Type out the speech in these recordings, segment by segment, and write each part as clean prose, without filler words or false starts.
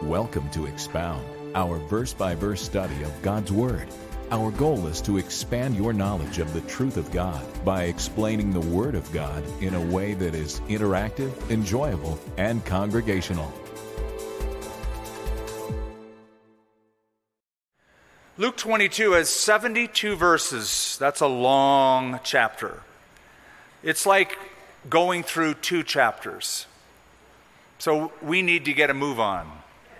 Welcome to Expound, our verse-by-verse study of God's Word. Our goal is to expand your knowledge of the truth of God by explaining the Word of God in a way that is interactive, enjoyable, and congregational. Luke 22 has 72 verses. That's a long chapter. It's like going through 2 chapters. So we need to get a move on.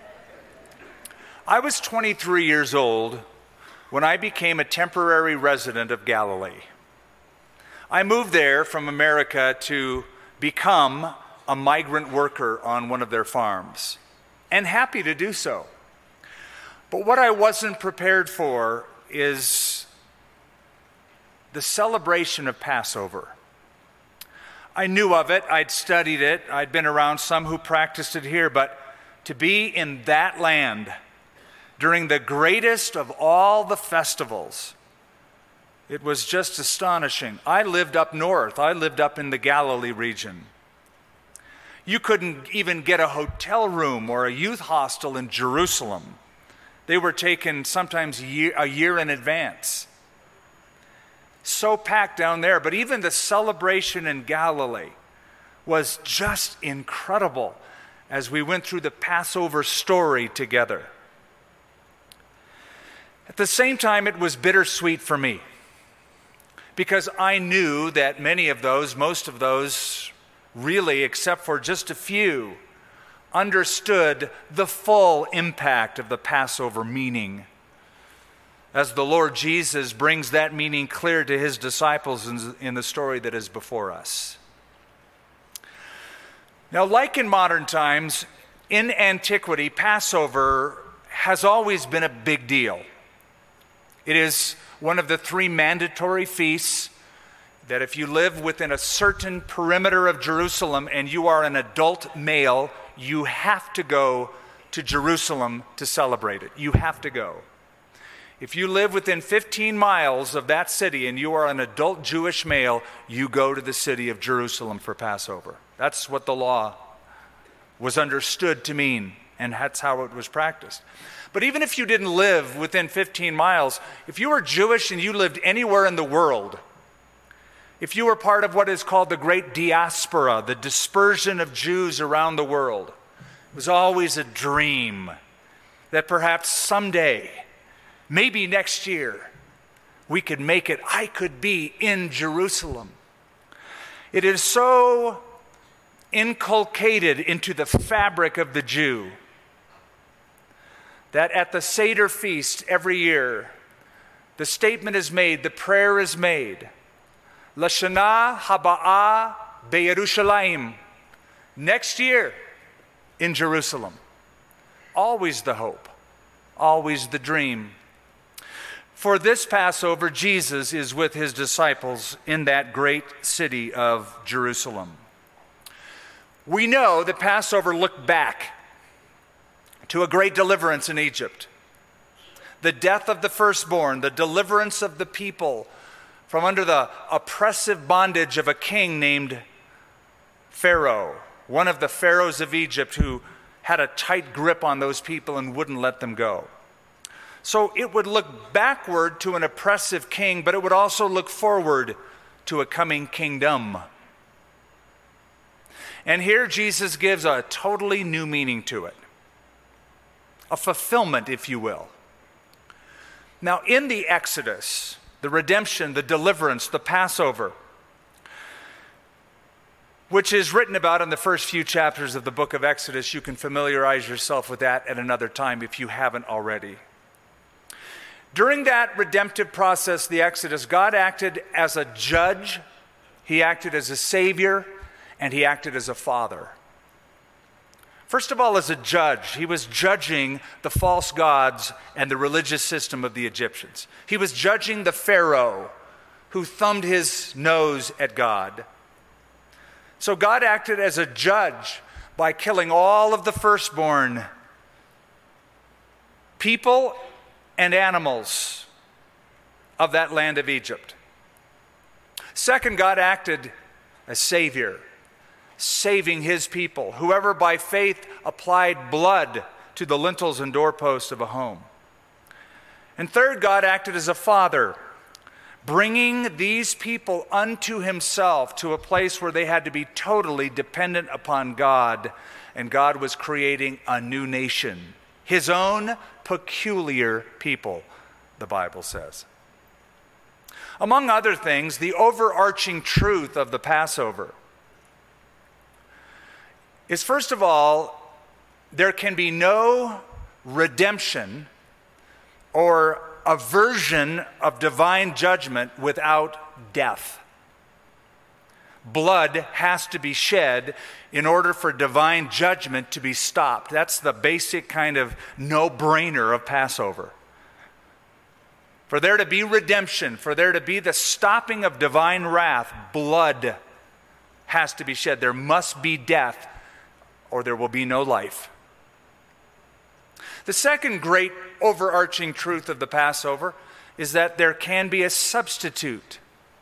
I was 23 years old when I became a temporary resident of Galilee. I moved there from America to become a migrant worker on one of their farms, and happy to do so. But what I wasn't prepared for is the celebration of Passover. I knew of it, I'd studied it, I'd been around some who practiced it here, but to be in that land during the greatest of all the festivals, it was just astonishing. I lived up north. I lived up in the Galilee region. You couldn't even get a hotel room or a youth hostel in Jerusalem. They were taken sometimes a year in advance. So packed down there, but even the celebration in Galilee was just incredible as we went through the Passover story together. At the same time, it was bittersweet for me because I knew that most of those, really, except for just a few, understood the full impact of the Passover meaning as the Lord Jesus brings that meaning clear to his disciples in the story that is before us. Now, like in modern times, in antiquity, Passover has always been a big deal. It is one of the 3 mandatory feasts that if you live within a certain perimeter of Jerusalem and you are an adult male, you have to go to Jerusalem to celebrate it. You have to go. If you live within 15 miles of that city and you are an adult Jewish male, you go to the city of Jerusalem for Passover. That's what the law was understood to mean, and that's how it was practiced. But even if you didn't live within 15 miles, if you were Jewish and you lived anywhere in the world, if you were part of what is called the Great Diaspora, the dispersion of Jews around the world, it was always a dream that perhaps someday, maybe next year, we could make it. I could be in Jerusalem. It is so inculcated into the fabric of the Jew that at the Seder feast every year, the statement is made, the prayer is made, Lashana Haba'ah Be'Yerushalayim, next year in Jerusalem. Always the hope, always the dream. For this Passover, Jesus is with his disciples in that great city of Jerusalem. We know that Passover looked back to a great deliverance in Egypt. The death of the firstborn, the deliverance of the people from under the oppressive bondage of a king named Pharaoh, one of the pharaohs of Egypt who had a tight grip on those people and wouldn't let them go. So it would look backward to an oppressive king, but it would also look forward to a coming kingdom. And here Jesus gives a totally new meaning to it. A fulfillment, if you will. Now, in the Exodus, the redemption, the deliverance, the Passover, which is written about in the first few chapters of the book of Exodus, you can familiarize yourself with that at another time if you haven't already. During that redemptive process, the Exodus, God acted as a judge, he acted as a savior, and he acted as a father. First of all, as a judge, he was judging the false gods and the religious system of the Egyptians. He was judging the Pharaoh who thumbed his nose at God. So God acted as a judge by killing all of the firstborn people and animals of that land of Egypt. Second, God acted as Savior, saving his people. Whoever by faith applied blood to the lintels and doorposts of a home. And third, God acted as a father, bringing these people unto himself to a place where they had to be totally dependent upon God, and God was creating a new nation, his own peculiar people, the Bible says. Among other things, the overarching truth of the Passover is, first of all, there can be no redemption or aversion of divine judgment without death. Blood has to be shed in order for divine judgment to be stopped. That's the basic kind of no-brainer of Passover. For there to be redemption, for there to be the stopping of divine wrath, blood has to be shed. There must be death, or there will be no life. The second great overarching truth of the Passover is that there can be a substitute.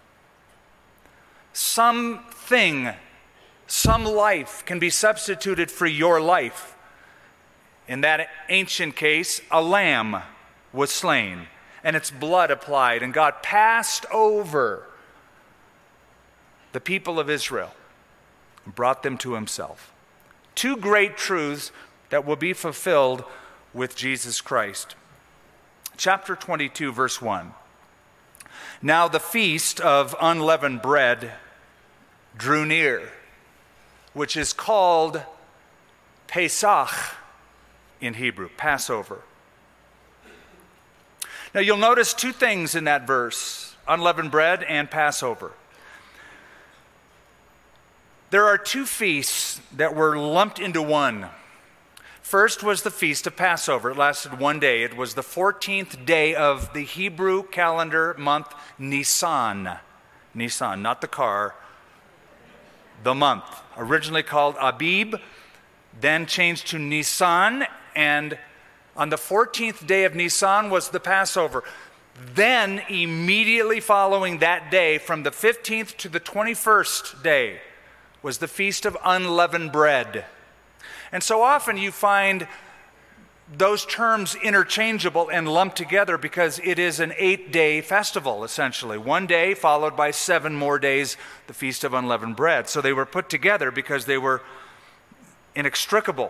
Something, some life can be substituted for your life. In that ancient case, a lamb was slain and its blood applied, and God passed over the people of Israel and brought them to himself. Two great truths that will be fulfilled with Jesus Christ. Chapter 22, verse 1. Now the feast of unleavened bread drew near, which is called Pesach in Hebrew, Passover. Now you'll notice two things in that verse, unleavened bread and Passover. There are two feasts that were lumped into one. First was the Feast of Passover. It lasted one day. It was the 14th day of the Hebrew calendar month Nisan. Nisan, not the car, the month. Originally called Abib, then changed to Nisan, and on the 14th day of Nisan was the Passover. Then, immediately following that day, from the 15th to the 21st day, was the Feast of Unleavened Bread. And so often you find those terms interchangeable and lumped together because it is an 8-day festival, essentially. One day followed by 7 more days, the Feast of Unleavened Bread. So they were put together because they were inextricable.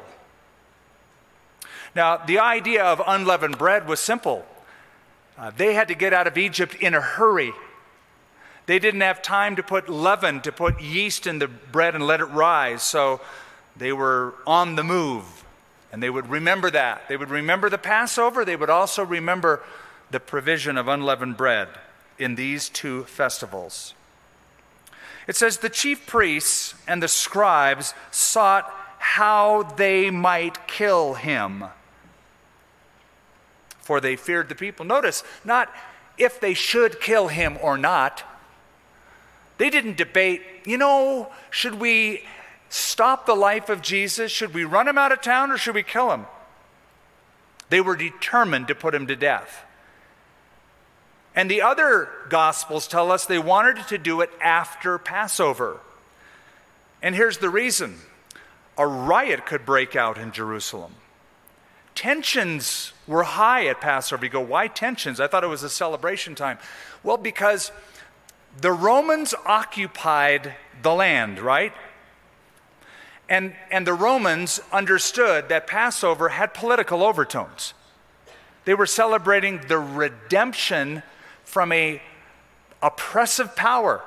Now, the idea of unleavened bread was simple. They had to get out of Egypt in a hurry. They didn't have time to put leaven, to put yeast in the bread and let it rise. So they were on the move. And they would remember that. They would remember the Passover. They would also remember the provision of unleavened bread in these two festivals. It says, the chief priests and the scribes sought how they might kill him, for they feared the people. Notice, not if they should kill him or not. They didn't debate, should we stop the life of Jesus? Should we run him out of town or should we kill him? They were determined to put him to death. And the other Gospels tell us they wanted to do it after Passover. And here's the reason. A riot could break out in Jerusalem. Tensions were high at Passover. You go, why tensions? I thought it was a celebration time. Well, because the Romans occupied the land, right? And the Romans understood that Passover had political overtones. They were celebrating the redemption from an oppressive power,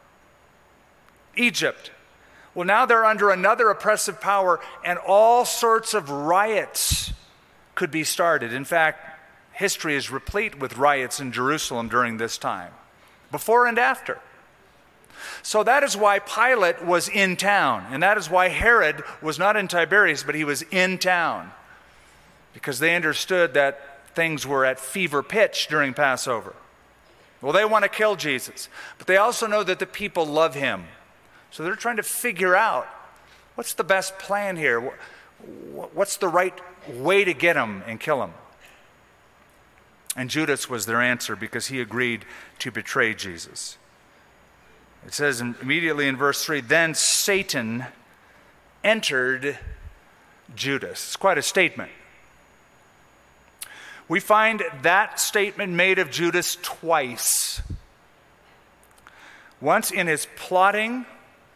Egypt. Well, now they're under another oppressive power, and all sorts of riots could be started. In fact, history is replete with riots in Jerusalem during this time, before and after. So that is why Pilate was in town, and that is why Herod was not in Tiberias, but he was in town, because they understood that things were at fever pitch during Passover. Well, they want to kill Jesus, but they also know that the people love him. So they're trying to figure out, what's the best plan here? What's the right way to get him and kill him? And Judas was their answer because he agreed to betray Jesus. It says immediately in verse 3, then Satan entered Judas. It's quite a statement. We find that statement made of Judas twice. Once in his plotting,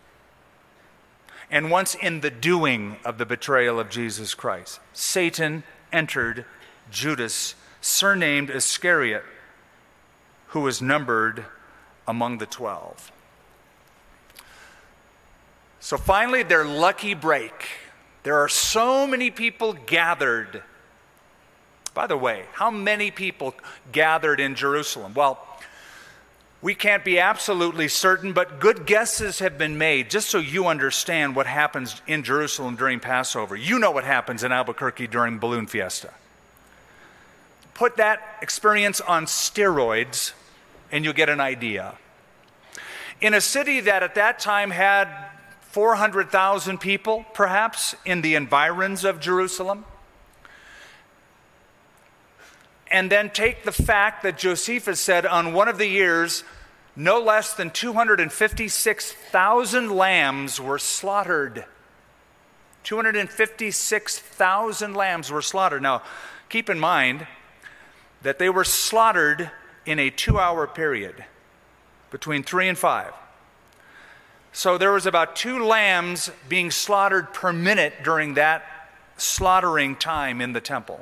and once in the doing of the betrayal of Jesus Christ. Satan entered Judas, surnamed Iscariot, who was numbered among the 12. So finally, their lucky break. There are so many people gathered. By the way, how many people gathered in Jerusalem? Well, we can't be absolutely certain, but good guesses have been made, just so you understand what happens in Jerusalem during Passover. You know what happens in Albuquerque during Balloon Fiesta. Put that experience on steroids, and you'll get an idea. In a city that at that time had 400,000 people, perhaps, in the environs of Jerusalem, and then take the fact that Josephus said on one of the years, no less than 256,000 lambs were slaughtered. 256,000 lambs were slaughtered. Now, keep in mind that they were slaughtered in a 2-hour period, between 3 and 5. So there was about 2 lambs being slaughtered per minute during that slaughtering time in the temple.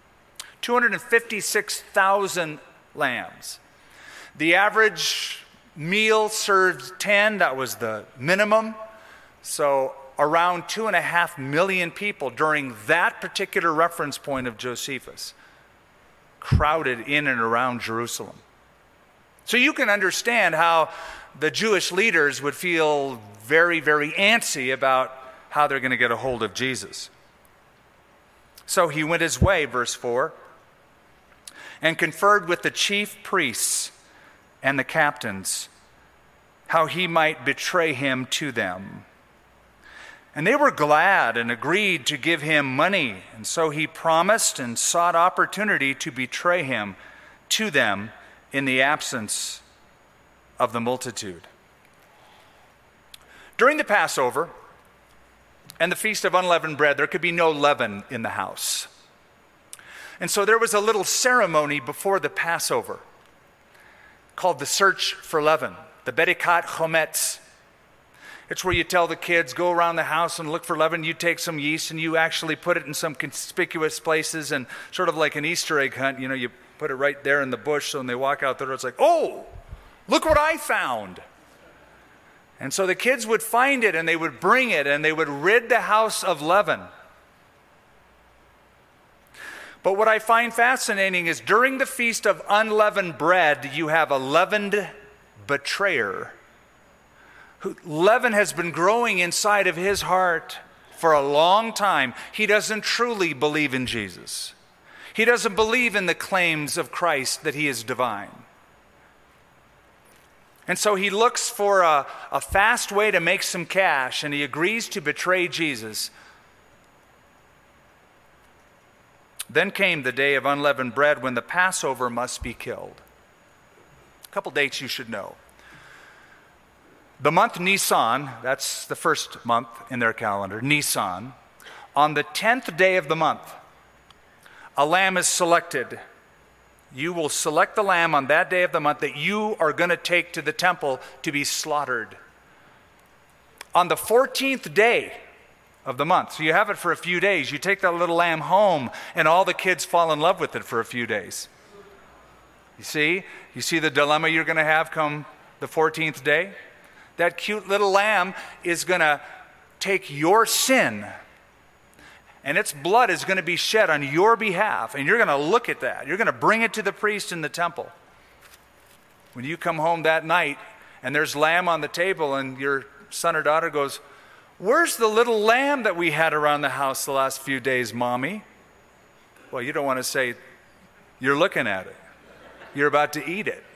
256,000 lambs. The average meal served 10, that was the minimum. So around 2.5 million people during that particular reference point of Josephus crowded in and around Jerusalem. So you can understand how the Jewish leaders would feel very, very antsy about how they're going to get a hold of Jesus. So he went his way, verse 4, and conferred with the chief priests and the captains how he might betray him to them. And they were glad and agreed to give him money, and so he promised and sought opportunity to betray him to them in the absence of the multitude. During the Passover and the Feast of Unleavened Bread, there could be no leaven in the house. And so there was a little ceremony before the Passover called the Search for Leaven, the Bedikat Chometz. It's where you tell the kids, go around the house and look for leaven. You take some yeast and you actually put it in some conspicuous places, and sort of like an Easter egg hunt, you put it right there in the bush, so when they walk out there, it's like, oh, look what I found. And so the kids would find it and they would bring it and they would rid the house of leaven. But what I find fascinating is during the Feast of Unleavened Bread, you have a leavened betrayer. Leaven has been growing inside of his heart for a long time. He doesn't truly believe in Jesus. He doesn't believe in the claims of Christ that he is divine. And so he looks for a fast way to make some cash, and he agrees to betray Jesus. Then came the day of unleavened bread when the Passover must be killed. A couple dates you should know. The month Nisan, that's the first month in their calendar, Nisan, on the 10th day of the month, a lamb is selected. You will select the lamb on that day of the month that you are going to take to the temple to be slaughtered. On the 14th day of the month, so you have it for a few days, you take that little lamb home and all the kids fall in love with it for a few days. You see the dilemma you're going to have come the 14th day? That cute little lamb is going to take your sin, and its blood is going to be shed on your behalf, and you're going to look at that. You're going to bring it to the priest in the temple. When you come home that night and there's lamb on the table and your son or daughter goes, "Where's the little lamb that we had around the house the last few days, Mommy?" Well, you don't want to say, you're looking at it. You're about to eat it.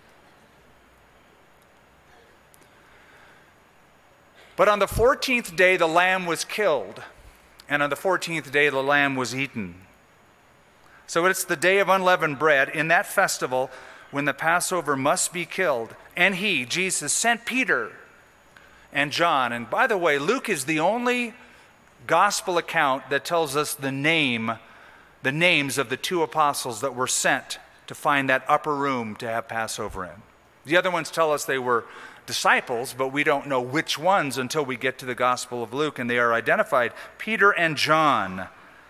But on the 14th day, the lamb was killed. And on the 14th day, the lamb was eaten. So it's the day of unleavened bread in that festival when the Passover must be killed. And he, Jesus, sent Peter and John. And by the way, Luke is the only gospel account that tells us the name the names of the 2 apostles that were sent to find that upper room to have Passover in. The other ones tell us they were disciples, but we don't know which ones until we get to the Gospel of Luke, and they are identified, Peter and John.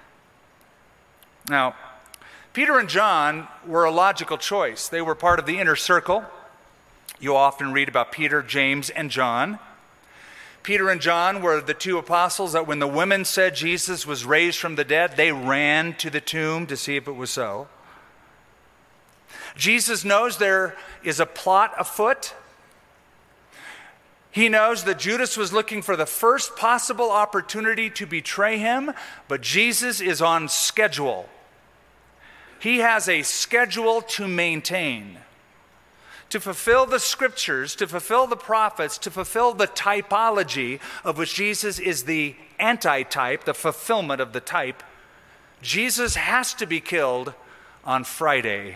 Now, Peter and John were a logical choice. They were part of the inner circle. You'll often read about Peter, James, and John. Peter and John were the 2 apostles that when the women said Jesus was raised from the dead, they ran to the tomb to see if it was so. Jesus knows there is a plot afoot. He knows that Judas was looking for the first possible opportunity to betray him, but Jesus is on schedule. He has a schedule to maintain, to fulfill the scriptures, to fulfill the prophets, to fulfill the typology of which Jesus is the antitype, the fulfillment of the type. Jesus has to be killed on Friday.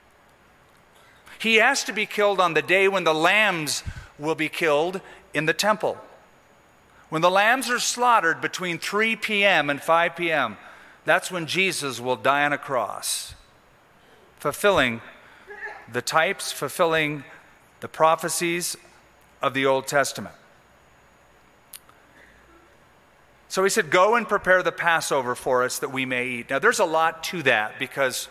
He has to be killed on the day when the lambs will be killed in the temple. When the lambs are slaughtered between 3 p.m. and 5 p.m., that's when Jesus will die on a cross, fulfilling the types, fulfilling the prophecies of the Old Testament. So he said, go and prepare the Passover for us that we may eat. Now there's a lot to that because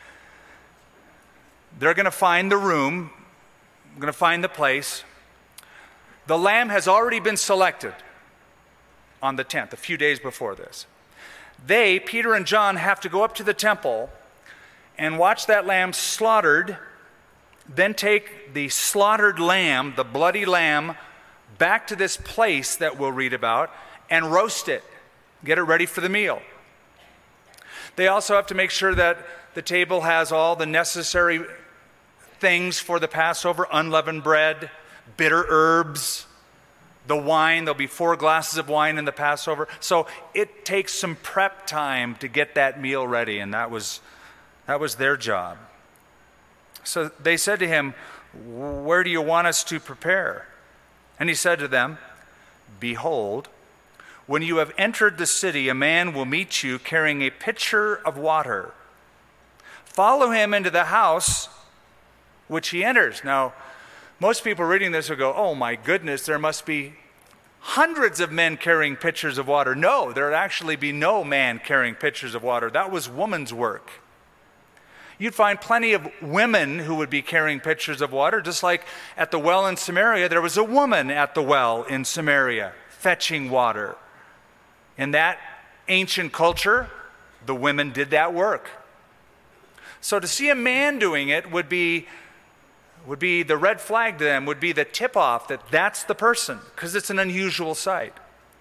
they're going to find the room, going to find the place. The lamb has already been selected on the 10th, a few days before this. They, Peter and John, have to go up to the temple and watch that lamb slaughtered, then take the slaughtered lamb, the bloody lamb, back to this place that we'll read about and roast it, get it ready for the meal. They also have to make sure that the table has all the necessary things for the Passover: unleavened bread, bitter herbs, the wine. There'll be 4 glasses of wine in the Passover. So it takes some prep time to get that meal ready, and that was their job. So they said to him, where do you want us to prepare? And he said to them, behold, when you have entered the city, a man will meet you carrying a pitcher of water. Follow him into the house which he enters. Now, most people reading this will go, oh my goodness, there must be hundreds of men carrying pitchers of water. No, there would actually be no man carrying pitchers of water. That was woman's work. You'd find plenty of women who would be carrying pitchers of water, just like at the well in Samaria, there was a woman at the well in Samaria fetching water. In that ancient culture, the women did that work. So to see a man doing it would be the red flag to them, would be the tip-off that that's the person, because it's an unusual sight.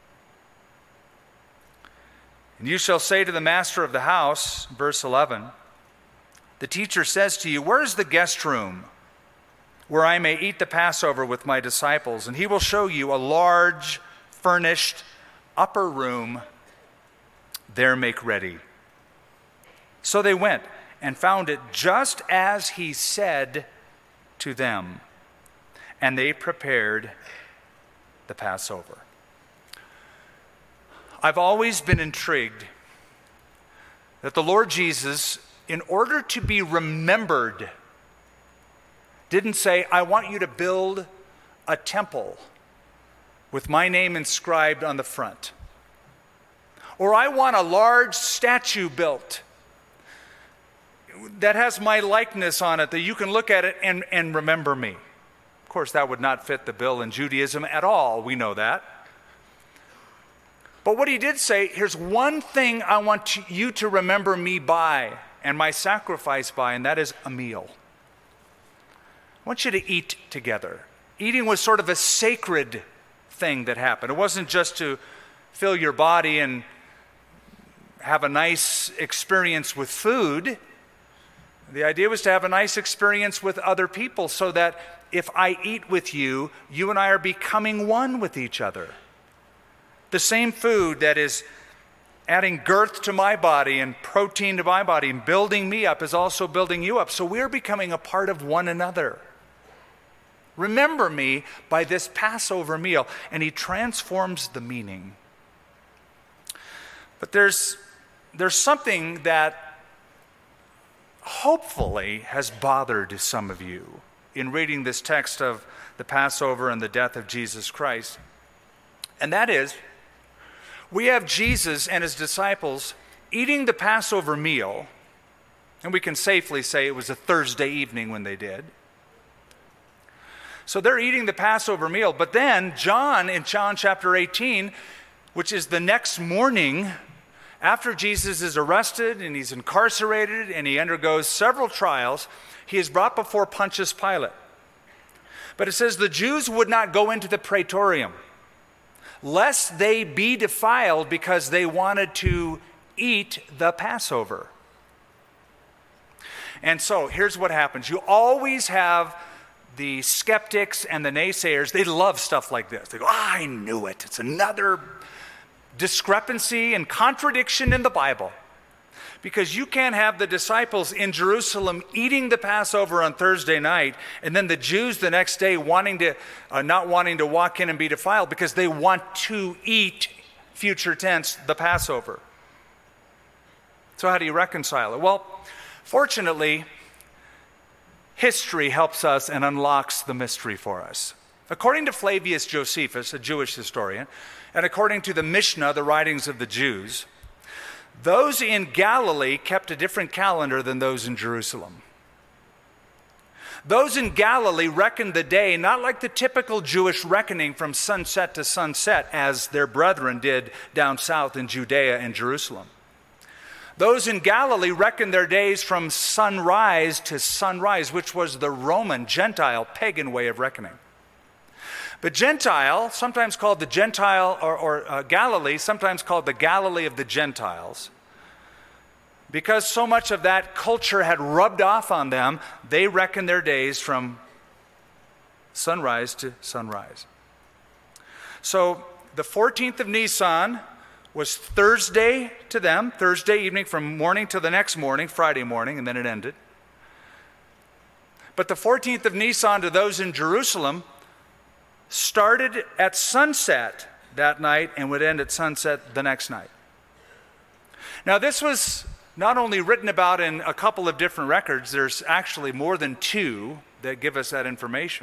And you shall say to the master of the house, verse 11, the teacher says to you, where is the guest room where I may eat the Passover with my disciples? And he will show you a large, furnished upper room. There make ready. So they went and found it just as he said to them, and they prepared the Passover. I've always been intrigued that the Lord Jesus, in order to be remembered, didn't say, I want you to build a temple with my name inscribed on the front, or I want a large statue built that has my likeness on it, that you can look at it and remember me. Of course, that would not fit the bill in Judaism at all. We know that. But what he did say, here's one thing I want you to remember me by and my sacrifice by, and that is a meal. I want you to eat together. Eating was sort of a sacred thing that happened. It wasn't just to fill your body and have a nice experience with food. The idea was to have a nice experience with other people so that if I eat with you, you and I are becoming one with each other. The same food that is adding girth to my body and protein to my body and building me up is also building you up. So we're becoming a part of one another. Remember me by this Passover meal. And he transforms the meaning. But there's something that hopefully has bothered some of you in reading this text of the Passover and the death of Jesus Christ. And that is, we have Jesus and his disciples eating the Passover meal, and we can safely say it was a Thursday evening when they did. So they're eating the Passover meal, but then John, in John chapter 18, which is the next morning after Jesus is arrested and he's incarcerated and he undergoes several trials, he is brought before Pontius Pilate. But it says the Jews would not go into the praetorium, lest they be defiled, because they wanted to eat the Passover. And so here's what happens. You always have the skeptics and the naysayers. They love stuff like this. They go, I knew it. It's another discrepancy and contradiction in the Bible. Because you can't have the disciples in Jerusalem eating the Passover on Thursday night, and then the Jews the next day not wanting to walk in and be defiled because they want to eat, future tense, the Passover. So how do you reconcile it? Well, fortunately, history helps us and unlocks the mystery for us. According to Flavius Josephus, a Jewish historian, and according to the Mishnah, the writings of the Jews, those in Galilee kept a different calendar than those in Jerusalem. Those in Galilee reckoned the day not like the typical Jewish reckoning from sunset to sunset, as their brethren did down south in Judea and Jerusalem. Those in Galilee reckoned their days from sunrise to sunrise, which was the Roman, Gentile, pagan way of reckoning. But Gentile, sometimes called the Gentile, or Galilee, sometimes called the Galilee of the Gentiles, because so much of that culture had rubbed off on them, they reckoned their days from sunrise to sunrise. So the 14th of Nisan was Thursday to them, Thursday evening from morning to the next morning, Friday morning, and then it ended. But the 14th of Nisan to those in Jerusalem started at sunset that night and would end at sunset the next night. Now, this was not only written about in a couple of different records, there's actually more than two that give us that information.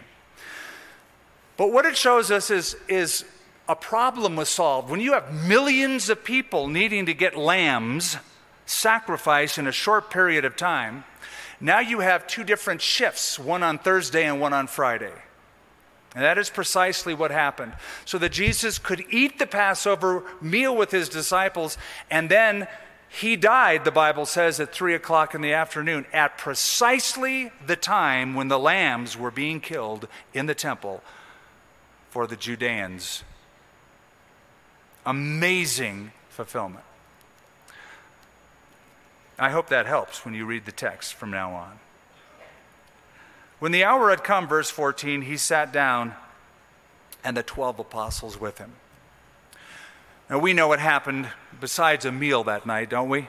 But what it shows us is a problem was solved. When you have millions of people needing to get lambs sacrificed in a short period of time, now you have two different shifts, one on Thursday and one on Friday. And that is precisely what happened. So that Jesus could eat the Passover meal with his disciples, and then he died, the Bible says, at 3 o'clock in the afternoon, at precisely the time when the lambs were being killed in the temple for the Judeans. Amazing fulfillment. I hope that helps when you read the text from now on. When the hour had come, verse 14, he sat down and the 12 apostles with him. Now we know what happened besides a meal that night, don't we?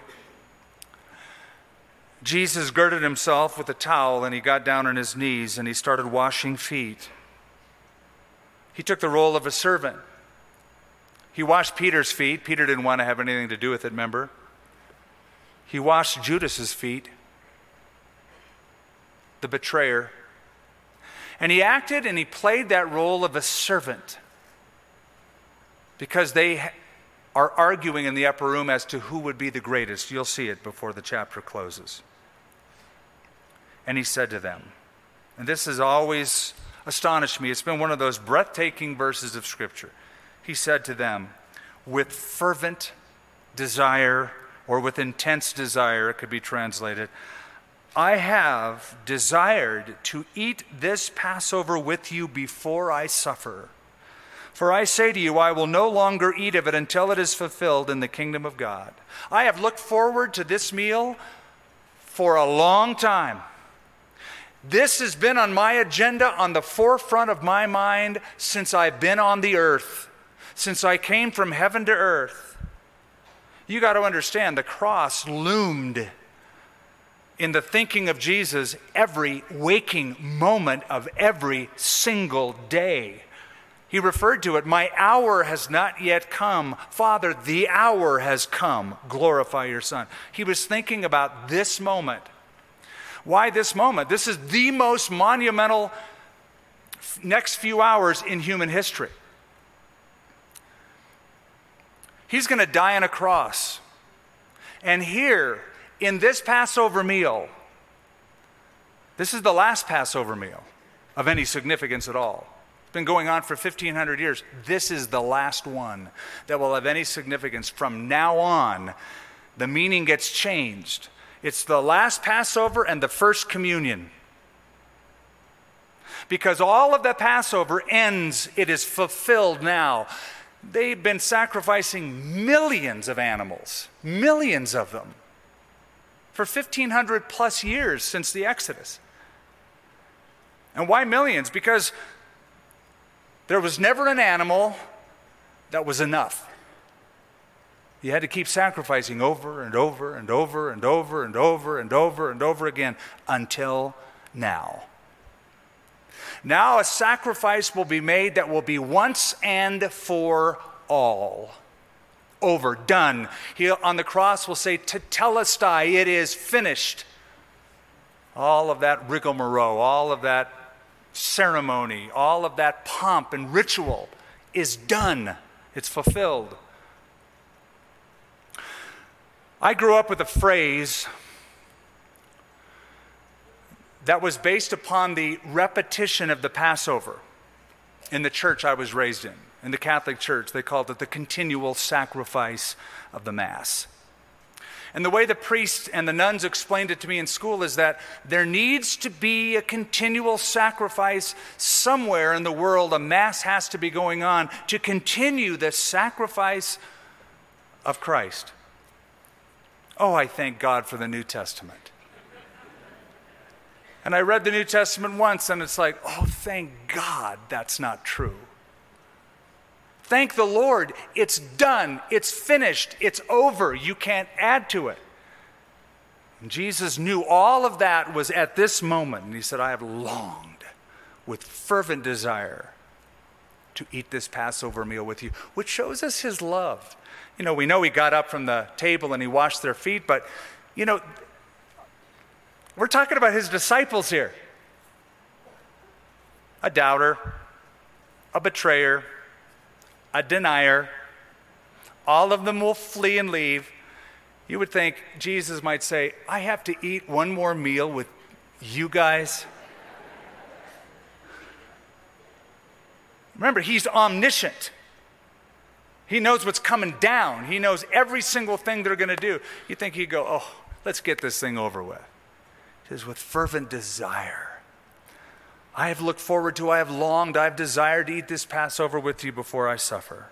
Jesus girded himself with a towel and he got down on his knees and he started washing feet. He took the role of a servant. He washed Peter's feet. Peter didn't want to have anything to do with it, remember? He washed Judas's feet, the betrayer. And he acted and he played that role of a servant because they are arguing in the upper room as to who would be the greatest. You'll see it before the chapter closes. And he said to them, and this has always astonished me. It's been one of those breathtaking verses of Scripture. He said to them, with fervent desire, or with intense desire, it could be translated, I have desired to eat this Passover with you before I suffer. For I say to you, I will no longer eat of it until it is fulfilled in the kingdom of God. I have looked forward to this meal for a long time. This has been on my agenda, on the forefront of my mind since I've been on the earth, since I came from heaven to earth. You got to understand, the cross loomed in the thinking of Jesus every waking moment of every single day. He referred to it, my hour has not yet come. Father, the hour has come. Glorify your Son. He was thinking about this moment. Why this moment? This is the most monumental next few hours in human history. He's going to die on a cross. And here, in this Passover meal, this is the last Passover meal of any significance at all. It's been going on for 1,500 years. This is the last one that will have any significance. From now on, the meaning gets changed. It's the last Passover and the first communion. Because all of the Passover ends, it is fulfilled now. They've been sacrificing millions of animals, millions of them, for 1,500 plus years since the Exodus. And why millions? Because there was never an animal that was enough. You had to keep sacrificing over and over and over and over and over and over and over again until now. Now a sacrifice will be made that will be once and for all. Over, done. He on the cross will say, "Tetelestai," it is finished. All of that rigmarole, all of that ceremony, all of that pomp and ritual is done. It's fulfilled. I grew up with a phrase that was based upon the repetition of the Passover in the church I was raised in. In the Catholic Church, they called it the continual sacrifice of the Mass. And the way the priests and the nuns explained it to me in school is that there needs to be a continual sacrifice somewhere in the world. A Mass has to be going on to continue the sacrifice of Christ. Oh, I thank God for the New Testament. And I read the New Testament once, and it's like, oh, thank God that's not true. Thank the Lord, it's done, it's finished, it's over. You can't add to it. And Jesus knew all of that was at this moment, and he said, I have longed with fervent desire to eat this Passover meal with you, which shows us his love. You know, we know he got up from the table and he washed their feet, but, you know, we're talking about his disciples here. A doubter, a betrayer, a denier. All of them will flee and leave. You would think Jesus might say, I have to eat one more meal with you guys. Remember, he's omniscient. He knows what's coming down. He knows every single thing they're going to do. You think he'd go, oh, let's get this thing over with. It is with fervent desire. I have looked forward to, I have longed, I have desired to eat this Passover with you before I suffer.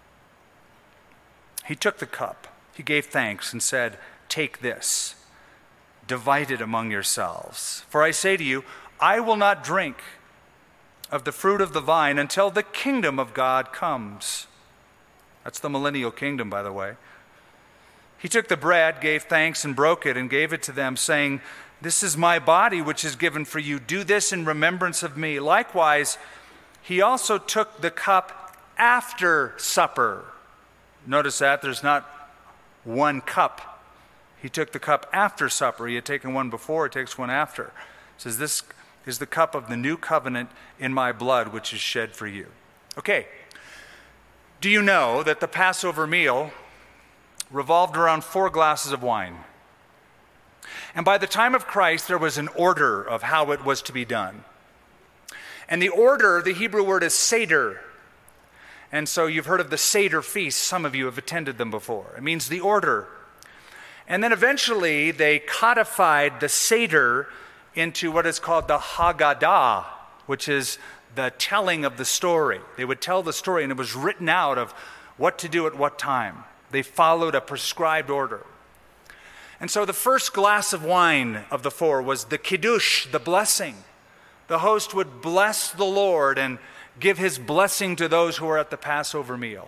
He took the cup. He gave thanks and said, take this, divide it among yourselves. For I say to you, I will not drink of the fruit of the vine until the kingdom of God comes. That's the millennial kingdom, by the way. He took the bread, gave thanks, and broke it, and gave it to them, saying, this is my body, which is given for you. Do this in remembrance of me. Likewise, he also took the cup after supper. Notice that there's not one cup. He took the cup after supper. He had taken one before, he takes one after. It says, this is the cup of the new covenant in my blood, which is shed for you. Okay. Do you know that the Passover meal revolved around 4 glasses of wine? And by the time of Christ, there was an order of how it was to be done. And the order, the Hebrew word is seder. And so you've heard of the Seder feast. Some of you have attended them before. It means the order. And then eventually they codified the Seder into what is called the Haggadah, which is the telling of the story. They would tell the story, and it was written out of what to do at what time. They followed a prescribed order. And so the first glass of wine of the 4 was the Kiddush, the blessing. The host would bless the Lord and give his blessing to those who were at the Passover meal.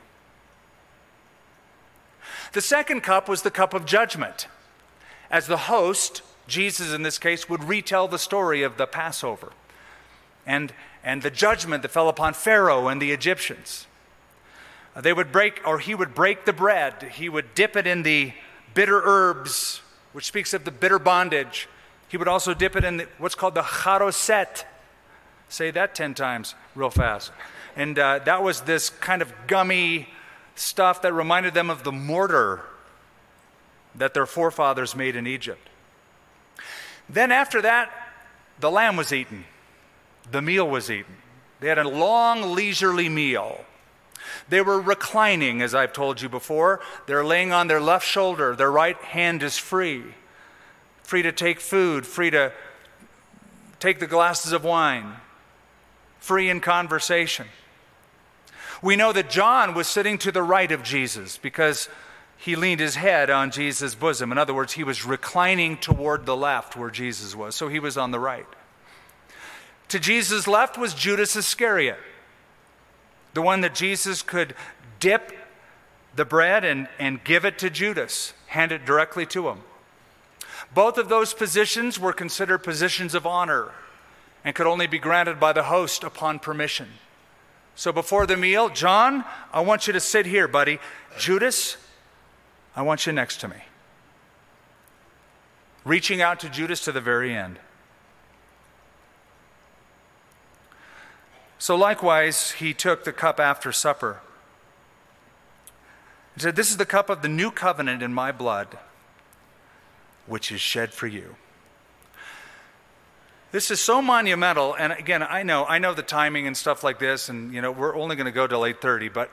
The second cup was the cup of judgment. As the host, Jesus in this case, would retell the story of the Passover and the judgment that fell upon Pharaoh and the Egyptians. He would break the bread. He would dip it in the bitter herbs, which speaks of the bitter bondage, He would also dip it in what's called the charoset. Say that 10 times real fast. And that was this kind of gummy stuff that reminded them of the mortar that their forefathers made in Egypt. Then after that, the lamb was eaten. The meal was eaten. They had a long, leisurely meal. They were reclining, as I've told you before. They're laying on their left shoulder. Their right hand is free. Free to take food, free to take the glasses of wine, free in conversation. We know that John was sitting to the right of Jesus because he leaned his head on Jesus' bosom. In other words, he was reclining toward the left where Jesus was, so he was on the right. To Jesus' left was Judas Iscariot, the one that Jesus could dip the bread and give it to Judas, hand it directly to him. Both of those positions were considered positions of honor and could only be granted by the host upon permission. So before the meal, John, I want you to sit here, buddy. Judas, I want you next to me. Reaching out to Judas to the very end. So likewise, he took the cup after supper. He said, "This is the cup of the new covenant in my blood, which is shed for you." This is so monumental, and again, I know the timing and stuff like this, and we're only going to go till 8:30, but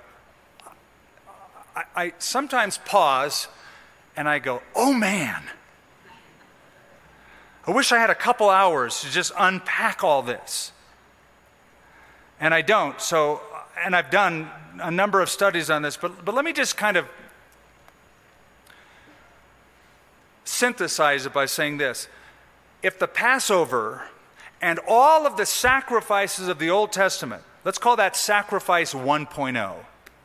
I sometimes pause and I go, oh man, I wish I had a couple hours to just unpack all this. And I don't, and I've done a number of studies on this, but let me just kind of synthesize it by saying this. If the Passover and all of the sacrifices of the Old Testament, let's call that sacrifice 1.0,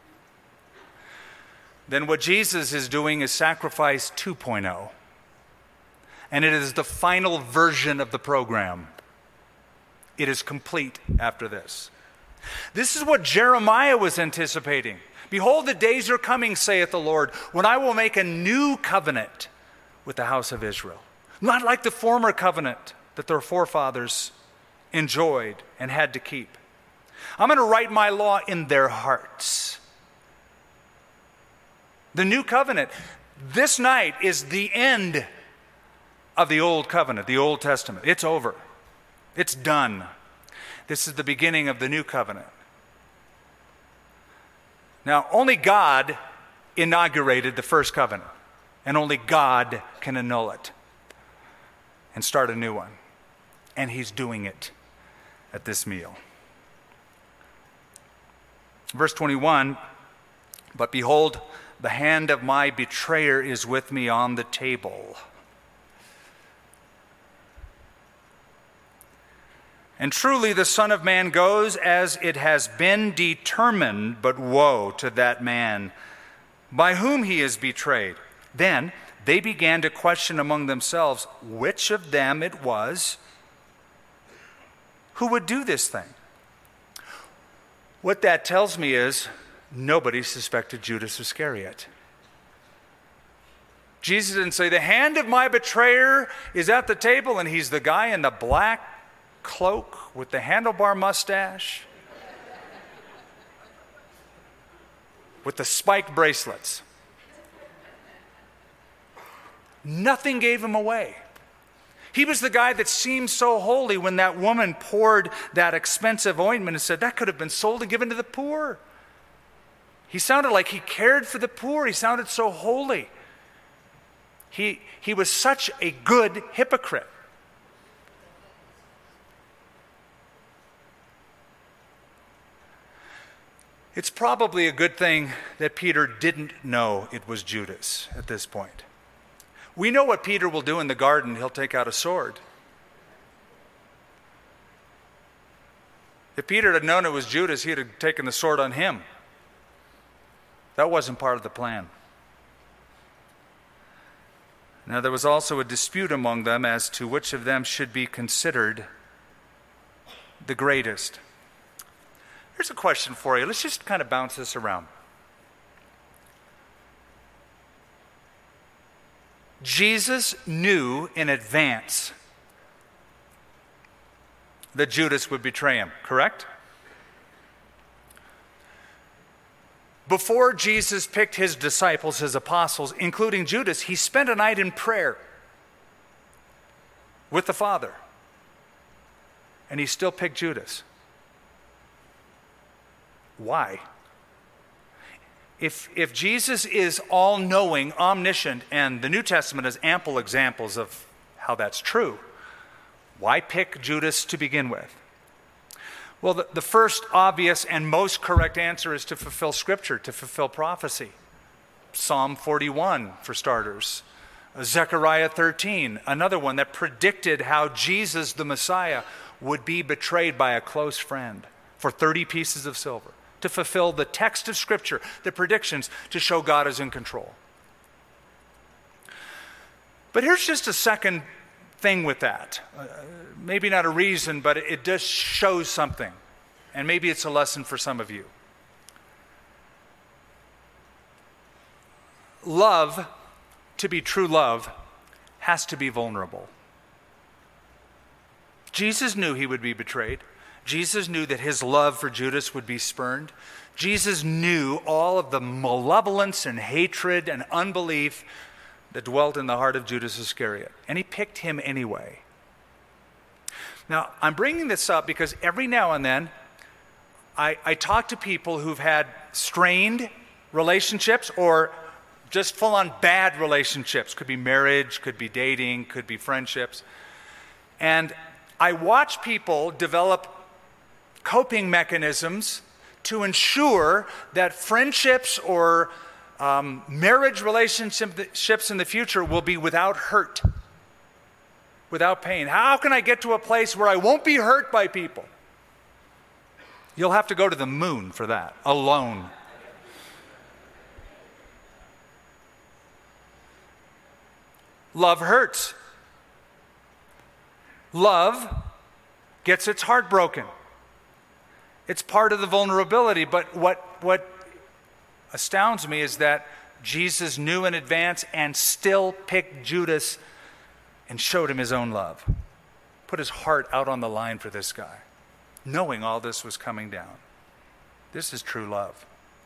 then what Jesus is doing is sacrifice 2.0. And it is the final version of the program. It is complete after this. This is what Jeremiah was anticipating. "Behold, the days are coming, saith the Lord, when I will make a new covenant with the house of Israel. Not like the former covenant that their forefathers enjoyed and had to keep. I'm going to write my law in their hearts." The new covenant, this night, is the end of the old covenant, the Old Testament. It's over. It's done. This is the beginning of the new covenant. Now, only God inaugurated the first covenant, and only God can annul it and start a new one. And he's doing it at this meal. Verse 21, "But behold, the hand of my betrayer is with me on the table. And truly the Son of Man goes as it has been determined, but woe to that man by whom he is betrayed." Then they began to question among themselves which of them it was who would do this thing. What that tells me is nobody suspected Judas Iscariot. Jesus didn't say, "The hand of my betrayer is at the table," and he's the guy in the black cloak with the handlebar mustache with the spiked bracelets. Nothing gave him away. He was the guy that seemed so holy when that woman poured that expensive ointment and said, "That could have been sold and given to the poor." He sounded like he cared for the poor. He sounded so holy. He was such a good hypocrite. It's probably a good thing that Peter didn't know it was Judas at this point. We know what Peter will do in the garden. He'll take out a sword. If Peter had known it was Judas, he'd have taken the sword on him. That wasn't part of the plan. Now there was also a dispute among them as to which of them should be considered the greatest. Here's a question for you. Let's just kind of bounce this around. Jesus knew in advance that Judas would betray him, correct? Before Jesus picked his disciples, his apostles, including Judas, he spent a night in prayer with the Father. And he still picked Judas. Why? If Jesus is all-knowing, omniscient, and the New Testament has ample examples of how that's true, why pick Judas to begin with? Well, the first obvious and most correct answer is to fulfill Scripture, to fulfill prophecy. Psalm 41, for starters. Zechariah 13, another one that predicted how Jesus, the Messiah, would be betrayed by a close friend for 30 pieces of silver. To fulfill the text of Scripture, the predictions, to show God is in control. But here's just a second thing with that. Maybe not a reason, but it just shows something. And maybe it's a lesson for some of you. Love, to be true love, has to be vulnerable. Jesus knew he would be betrayed. Jesus knew that his love for Judas would be spurned. Jesus knew all of the malevolence and hatred and unbelief that dwelt in the heart of Judas Iscariot. And he picked him anyway. Now, I'm bringing this up because every now and then I talk to people who've had strained relationships or just full-on bad relationships. Could be marriage, could be dating, could be friendships. And I watch people develop coping mechanisms to ensure that friendships or marriage relationships in the future will be without hurt, without pain. How can I get to a place where I won't be hurt by people? You'll have to go to the moon for that, alone. Love hurts. Love gets its heart broken. It's part of the vulnerability, but what astounds me is that Jesus knew in advance and still picked Judas and showed him his own love. Put his heart out on the line for this guy, knowing all this was coming down. This is true love.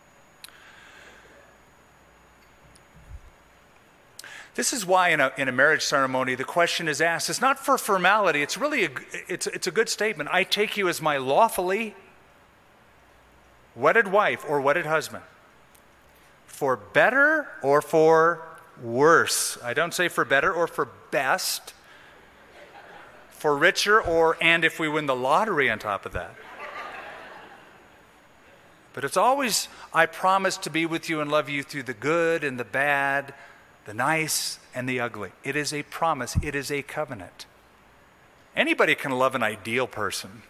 This is why in a marriage ceremony the question is asked. It's not for formality. It's really it's a good statement. I take you as my lawfully wedded wife or wedded husband, for better or for worse. I don't say for better or for best, for richer and if we win the lottery on top of that. But it's always, I promise to be with you and love you through the good and the bad, the nice and the ugly. It is a promise. It is a covenant. Anybody can love an ideal person.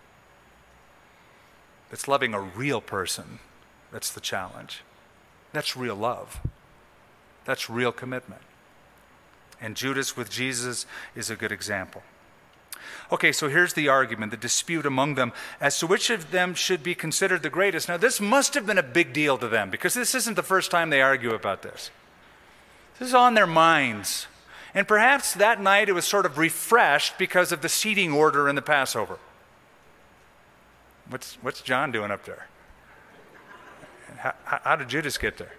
It's loving a real person that's the challenge. That's real love. That's real commitment. And Judas with Jesus is a good example. Okay, so here's the argument, the dispute among them as to which of them should be considered the greatest. Now, this must have been a big deal to them because this isn't the first time they argue about this. This is on their minds. And perhaps that night it was sort of refreshed because of the seating order in the Passover. What's John doing up there? How did Judas get there?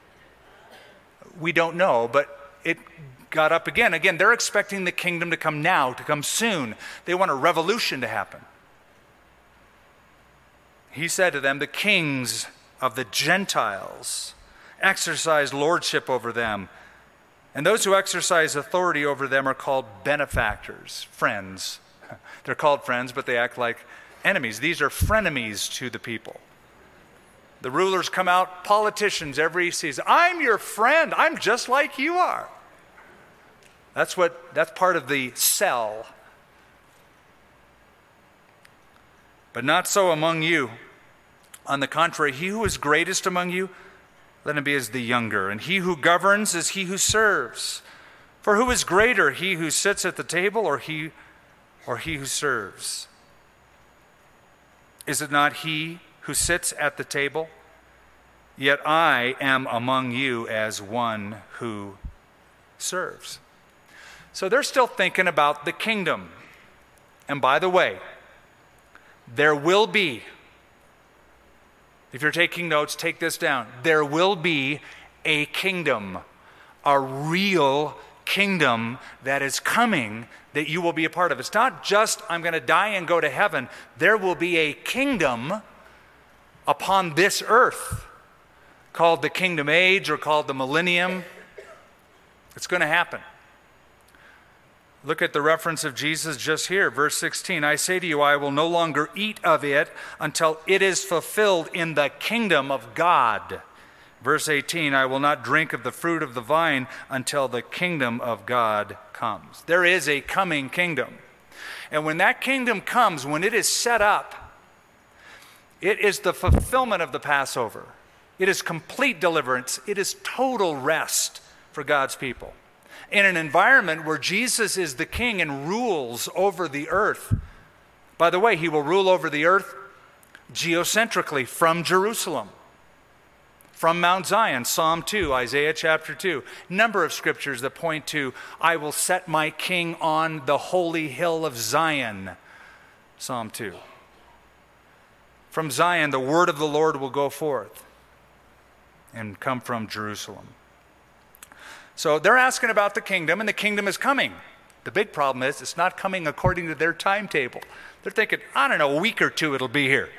We don't know, but it got up again. Again, they're expecting the kingdom to come now, to come soon. They want a revolution to happen. He said to them, the kings of the Gentiles exercise lordship over them, and those who exercise authority over them are called benefactors, friends. They're called friends, but they act like enemies. These are frenemies to the people. The rulers come out, politicians every season. I'm your friend. I'm just like you are. That's part of the sell. But not so among you. On the contrary, he who is greatest among you, let him be as the younger. And he who governs is he who serves. For who is greater, he who sits at the table or he who serves? Is it not he who sits at the table? Yet I am among you as one who serves. So they're still thinking about the kingdom. And by the way, There will be, if you're taking notes, take this down. There will be a kingdom, a real kingdom that is coming that you will be a part of. It's not just I'm going to die and go to heaven. There will be a kingdom upon this earth called the kingdom age or called the millennium. It's going to happen. Look at the reference of Jesus just here, verse 16. I say to you, I will no longer eat of it until it is fulfilled in the kingdom of God. Verse 18, I will not drink of the fruit of the vine until the kingdom of God comes. There is a coming kingdom. And when that kingdom comes, when it is set up, it is the fulfillment of the Passover. It is complete deliverance. It is total rest for God's people. In an environment where Jesus is the king and rules over the earth. By the way, he will rule over the earth geocentrically from Jerusalem, from Mount Zion, Psalm 2, Isaiah chapter 2. Number of scriptures that point to, I will set my king on the holy hill of Zion, Psalm 2. From Zion, the word of the Lord will go forth and come from Jerusalem. So they're asking about the kingdom, and the kingdom is coming. The big problem is it's not coming according to their timetable. They're thinking, I don't know, a week or two it'll be here.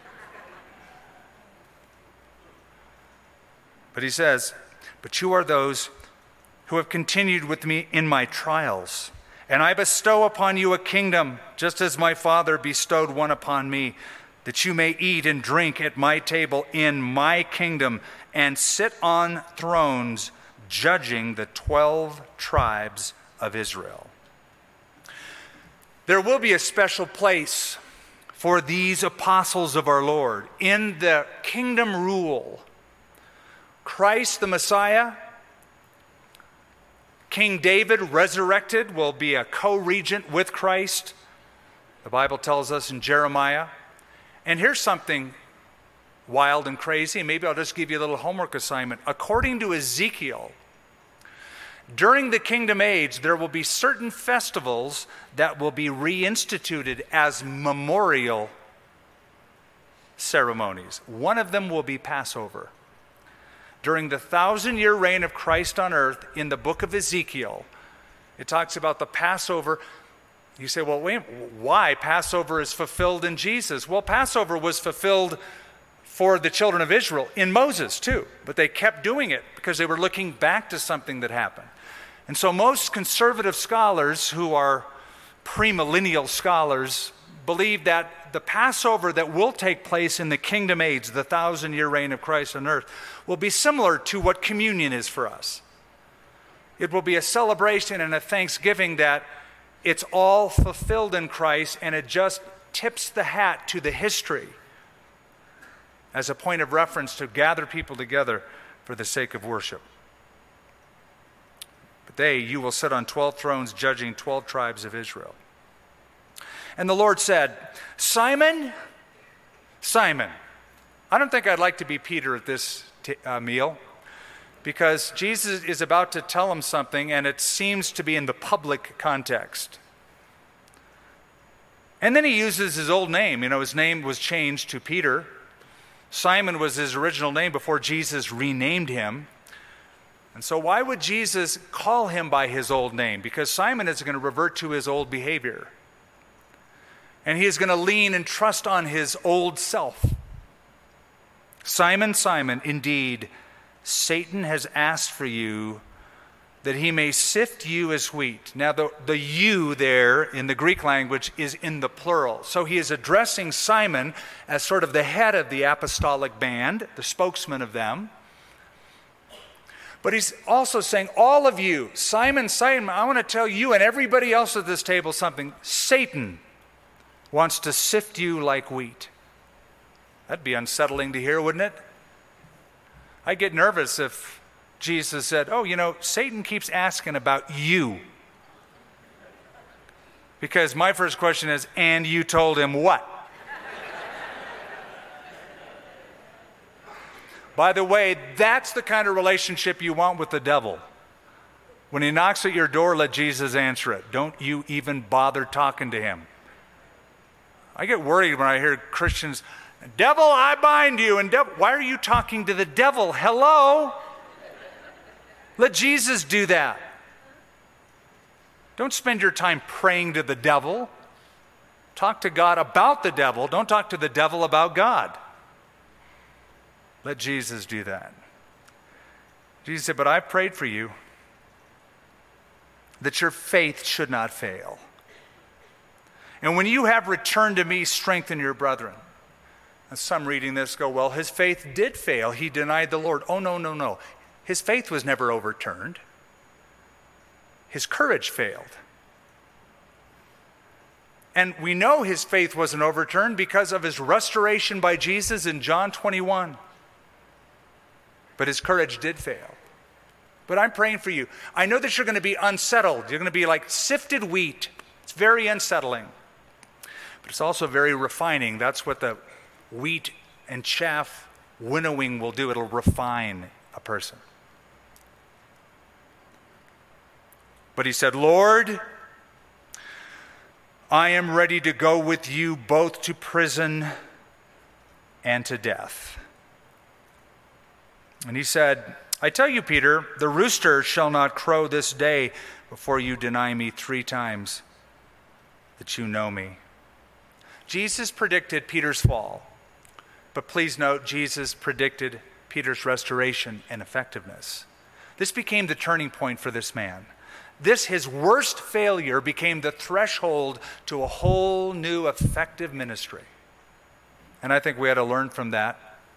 But he says, but you are those who have continued with me in my trials, and I bestow upon you a kingdom, just as my Father bestowed one upon me, that you may eat and drink at my table in my kingdom and sit on thrones judging the 12 tribes of Israel. There will be a special place for these apostles of our Lord in the kingdom rule. Christ the Messiah, King David resurrected, will be a co-regent with Christ. The Bible tells us in Jeremiah. And here's something wild and crazy. Maybe I'll just give you a little homework assignment. According to Ezekiel, during the kingdom age, there will be certain festivals that will be reinstituted as memorial ceremonies. One of them will be Passover. During the 1,000-year reign of Christ on earth, in the book of Ezekiel, it talks about the Passover. You say, well, wait, why? Passover is fulfilled in Jesus. Well, Passover was fulfilled for the children of Israel in Moses too, but they kept doing it because they were looking back to something that happened. And so most conservative scholars who are premillennial scholars believe that the Passover that will take place in the kingdom age, the 1,000-year reign of Christ on earth, will be similar to what communion is for us. It will be a celebration and a thanksgiving that it's all fulfilled in Christ, and it just tips the hat to the history as a point of reference to gather people together for the sake of worship. But you will sit on 12 thrones judging 12 tribes of Israel. And the Lord said, Simon, Simon. I don't think I'd like to be Peter at this meal, because Jesus is about to tell him something, and it seems to be in the public context. And then he uses his old name. You know, his name was changed to Peter. Simon was his original name before Jesus renamed him. And so why would Jesus call him by his old name? Because Simon is going to revert to his old behavior. And he is going to lean and trust on his old self. Simon, Simon, indeed, Satan has asked for you that he may sift you as wheat. Now, the you there in the Greek language is in the plural. So he is addressing Simon as sort of the head of the apostolic band, the spokesman of them. But he's also saying, all of you, Simon, Simon, I want to tell you and everybody else at this table something. Satan wants to sift you like wheat. That'd be unsettling to hear, wouldn't it? I'd get nervous if Jesus said, oh, you know, Satan keeps asking about you. Because my first question is, and you told him what? By the way, that's the kind of relationship you want with the devil. When he knocks at your door, let Jesus answer it. Don't you even bother talking to him. I get worried when I hear Christians, devil, I bind you. And why are you talking to the devil? Hello? Let Jesus do that. Don't spend your time praying to the devil. Talk to God about the devil. Don't talk to the devil about God. Let Jesus do that. Jesus said, but I prayed for you that your faith should not fail. And when you have returned to me, strengthen your brethren. And some reading this go, well, his faith did fail. He denied the Lord. Oh, no, no, no. His faith was never overturned. His courage failed. And we know his faith wasn't overturned because of his restoration by Jesus in John 21. But his courage did fail. But I'm praying for you. I know that you're going to be unsettled. You're going to be like sifted wheat. It's very unsettling. But it's also very refining. That's what the wheat and chaff winnowing will do. It'll refine a person. But he said, Lord, I am ready to go with you both to prison and to death. And he said, I tell you, Peter, the rooster shall not crow this day before you deny me 3 times that you know me. Jesus predicted Peter's fall. But please note, Jesus predicted Peter's restoration and effectiveness. This became the turning point for this man. This, his worst failure, became the threshold to a whole new effective ministry. And I think we had to learn from that.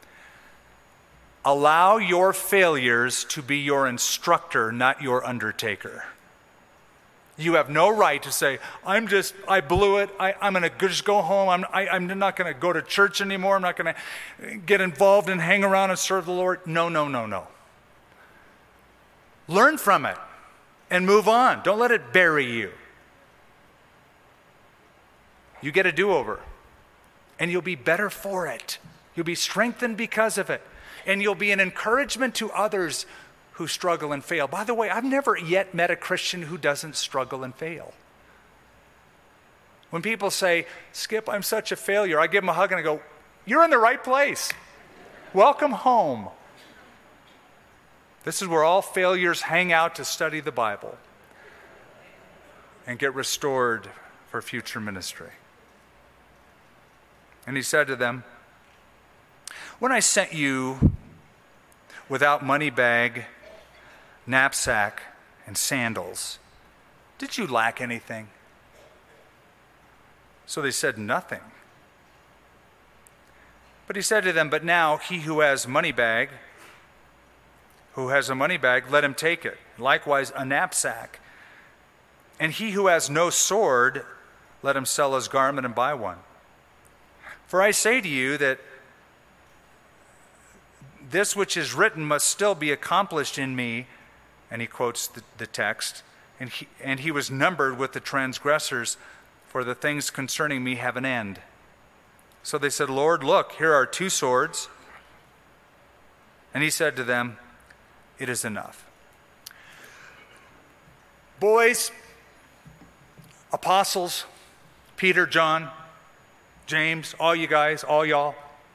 Allow your failures to be your instructor, not your undertaker. You have no right to say, I blew it, I'm going to just go home, I'm not going to go to church anymore, I'm not going to get involved and hang around and serve the Lord. No, no, no, no. Learn from it and move on. Don't let it bury you. You get a do-over, and you'll be better for it. You'll be strengthened because of it. And you'll be an encouragement to others who struggle and fail. By the way, I've never yet met a Christian who doesn't struggle and fail. When people say, Skip, I'm such a failure, I give them a hug and I go, you're in the right place. Welcome home. This is where all failures hang out to study the Bible and get restored for future ministry. And he said to them, when I sent you without money bag, knapsack, and sandals, did you lack anything? So they said, nothing. But he said to them, but now he who has a money bag, let him take it. Likewise, a knapsack. And he who has no sword, let him sell his garment and buy one. For I say to you that this which is written must still be accomplished in me. And he quotes the text. And he was numbered with the transgressors, for the things concerning me have an end. So they said, Lord, look, here are 2 swords. And he said to them, it is enough. Boys, apostles, Peter, John, James, all you guys, all y'all.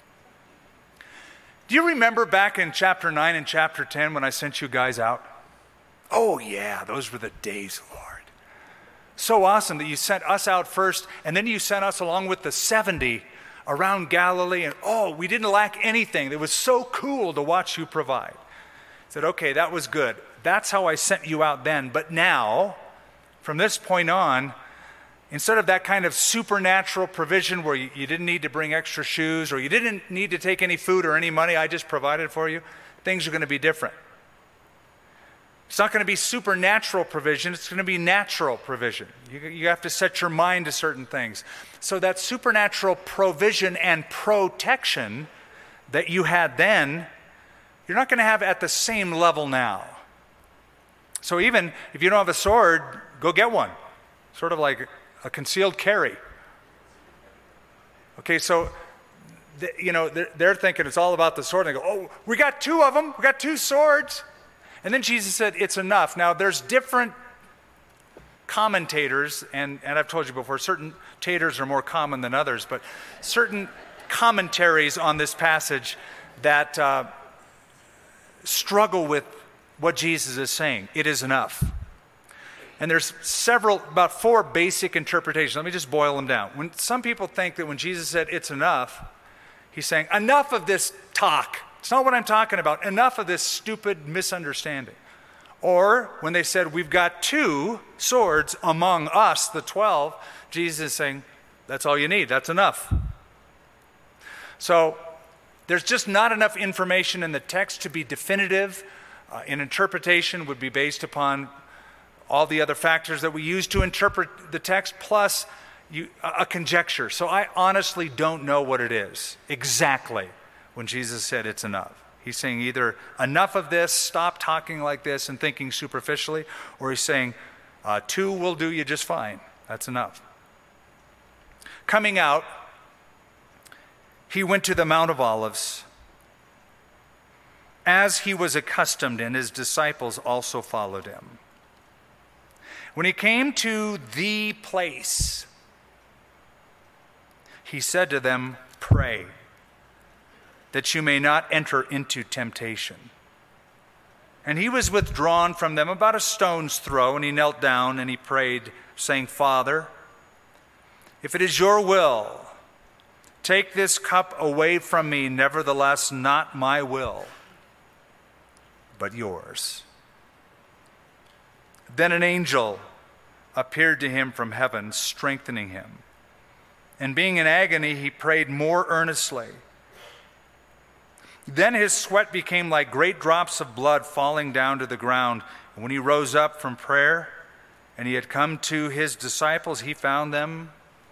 Do you remember back in chapter 9 and chapter 10 when I sent you guys out? Oh yeah, those were the days, Lord. So awesome that you sent us out first, and then you sent us along with the 70 around Galilee, and we didn't lack anything. It was so cool to watch you provide. I said, okay, that was good. That's how I sent you out then. But now, from this point on, instead of that kind of supernatural provision where you didn't need to bring extra shoes or you didn't need to take any food or any money, I just provided for you, things are going to be different. It's not going to be supernatural provision, it's going to be natural provision. You have to set your mind to certain things. So that supernatural provision and protection that you had then, you're not going to have at the same level now. So even if you don't have a sword, go get one. Sort of like a concealed carry. Okay, so they're thinking it's all about the sword. They go, oh, we got 2 of them. We got 2 swords. And then Jesus said, it's enough. Now, there's different commentators, and I've told you before, certain taters are more common than others, but certain commentaries on this passage that struggle with what Jesus is saying. It is enough. And there's about 4 basic interpretations. Let me just boil them down. When some people think that when Jesus said it's enough, he's saying, enough of this talk. It's not what I'm talking about. Enough of this stupid misunderstanding. Or when they said, we've got 2 swords among us, the 12, Jesus is saying, that's all you need. That's enough. So there's just not enough information in the text to be definitive. An interpretation would be based upon all the other factors that we use to interpret the text, plus a conjecture. So I honestly don't know what it is exactly when Jesus said it's enough. He's saying either enough of this, stop talking like this and thinking superficially, or he's saying 2 will do you just fine. That's enough. Coming out, he went to the Mount of Olives, as he was accustomed, and his disciples also followed him. When he came to the place, he said to them, pray, that you may not enter into temptation. And he was withdrawn from them about a stone's throw, and he knelt down and he prayed, saying, Father, if it is your will, take this cup away from me, nevertheless not my will, but yours. Then an angel appeared to him from heaven, strengthening him. And being in agony, he prayed more earnestly. Then his sweat became like great drops of blood falling down to the ground. And when he rose up from prayer and he had come to his disciples, he found them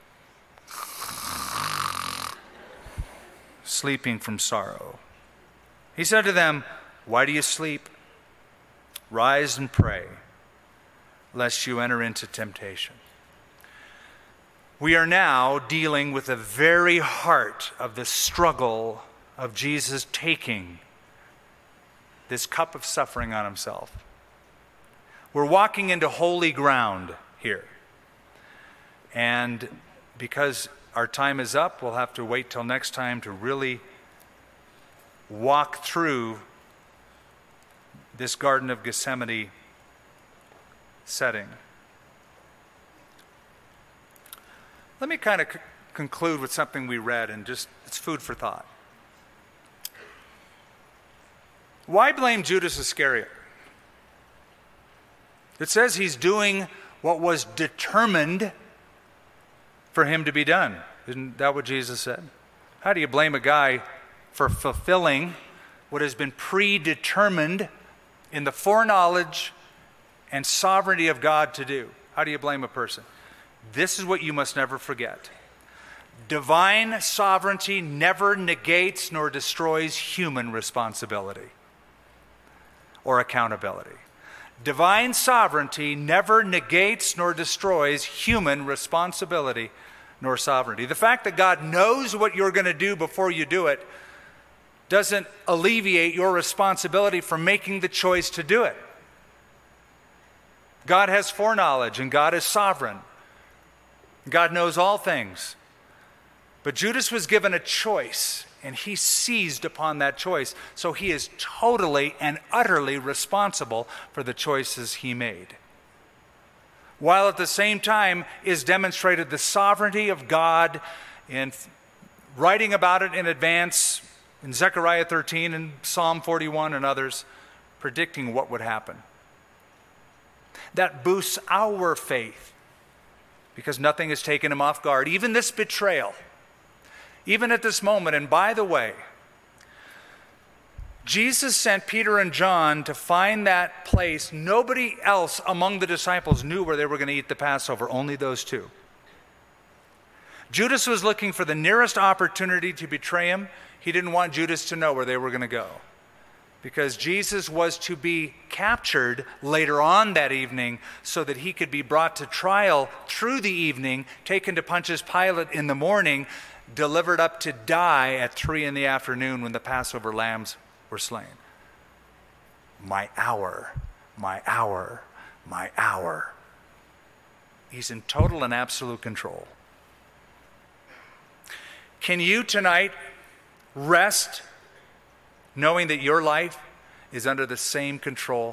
sleeping from sorrow. He said to them, why do you sleep? Rise and pray, lest you enter into temptation. We are now dealing with the very heart of the struggle of Jesus taking this cup of suffering on himself. We're walking into holy ground here. And because our time is up, we'll have to wait till next time to really walk through this Garden of Gethsemane setting. Let me kind of conclude with something we read, and just it's food for thought. Why blame Judas Iscariot? It says he's doing what was determined for him to be done. Isn't that what Jesus said? How do you blame a guy for fulfilling what has been predetermined in the foreknowledge and sovereignty of God to do? How do you blame a person? This is what you must never forget. Divine sovereignty never negates nor destroys human responsibility or accountability. Divine sovereignty never negates nor destroys human responsibility nor sovereignty. The fact that God knows what you're going to do before you do it doesn't alleviate your responsibility for making the choice to do it. God has foreknowledge and God is sovereign. God knows all things. But Judas was given a choice, and he seized upon that choice. So he is totally and utterly responsible for the choices he made. While at the same time is demonstrated the sovereignty of God in writing about it in advance in Zechariah 13 and Psalm 41 and others, predicting what would happen. That boosts our faith because nothing has taken him off guard. Even this betrayal, even at this moment. And by the way, Jesus sent Peter and John to find that place. Nobody else among the disciples knew where they were going to eat the Passover, only those 2. Judas was looking for the nearest opportunity to betray him. He didn't want Judas to know where they were going to go, because Jesus was to be captured later on that evening so that he could be brought to trial through the evening, taken to Pontius Pilate in the morning, delivered up to die at 3 p.m. when the Passover lambs were slain. My hour, my hour, my hour. He's in total and absolute control. Can you tonight rest knowing that your life is under the same control?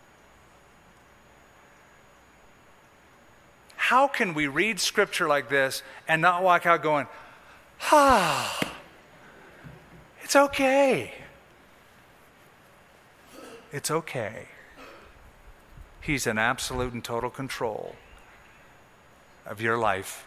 How can we read scripture like this and not walk out going, it's okay. It's okay. He's in absolute and total control of your life.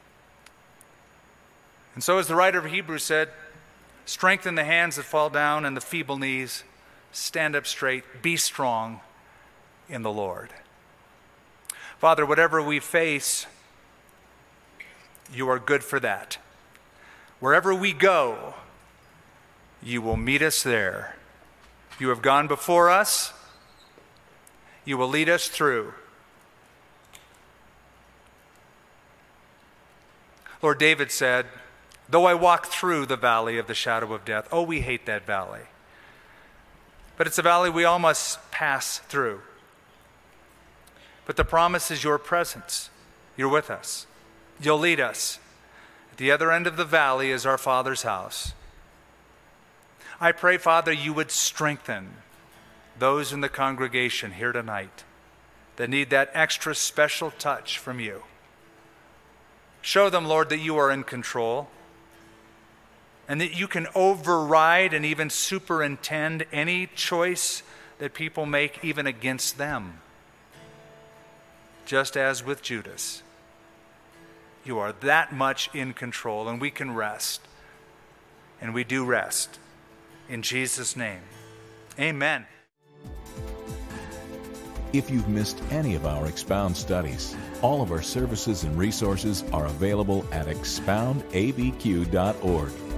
And so as the writer of Hebrews said, strengthen the hands that fall down and the feeble knees. Stand up straight. Be strong in the Lord. Father, whatever we face, you are good for that. Wherever we go, you will meet us there. You have gone before us. You will lead us through. Lord, David said, though I walk through the valley of the shadow of death, oh, we hate that valley. But it's a valley we all must pass through. But the promise is your presence. You're with us. You'll lead us. At the other end of the valley is our Father's house. I pray, Father, you would strengthen those in the congregation here tonight that need that extra special touch from you. Show them, Lord, that you are in control and that you can override and even superintend any choice that people make, even against them. Just as with Judas, you are that much in control, and we can rest. And we do rest. In Jesus' name, amen. If you've missed any of our Expound studies, all of our services and resources are available at expoundabq.org.